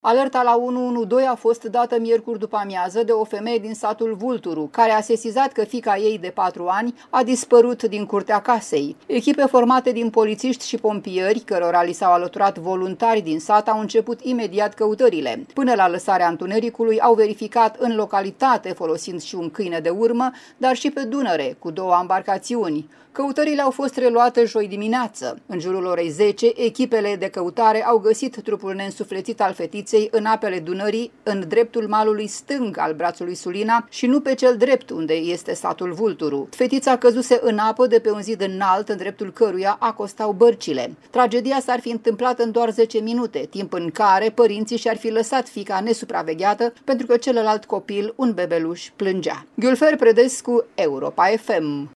Alerta la 112 a fost dată miercuri după amiază de o femeie din satul Vulturu, care a sesizat că fiica ei de 4 ani a dispărut din curtea casei. Echipe formate din polițiști și pompieri, cărora li s-au alăturat voluntari din sat, au început imediat căutările. Până la lăsarea întunericului au verificat în localitate, folosind și un câine de urmă, dar și pe Dunăre, cu 2 ambarcațiuni. Căutările au fost reluate joi dimineață. În jurul orei 10, echipele de căutare au găsit trupul neînsuflețit al fetiței în apele Dunării, în dreptul malului stâng al brațului Sulina și nu pe cel drept, unde este satul Vulturu. Fetița căzuse în apă de pe un zid înalt, în dreptul căruia acostau bărcile. Tragedia s-ar fi întâmplat în doar 10 minute, timp în care părinții și-ar fi lăsat fiica nesupravegheată pentru că celălalt copil, un bebeluș, plângea. Gülfer Predescu, Europa FM.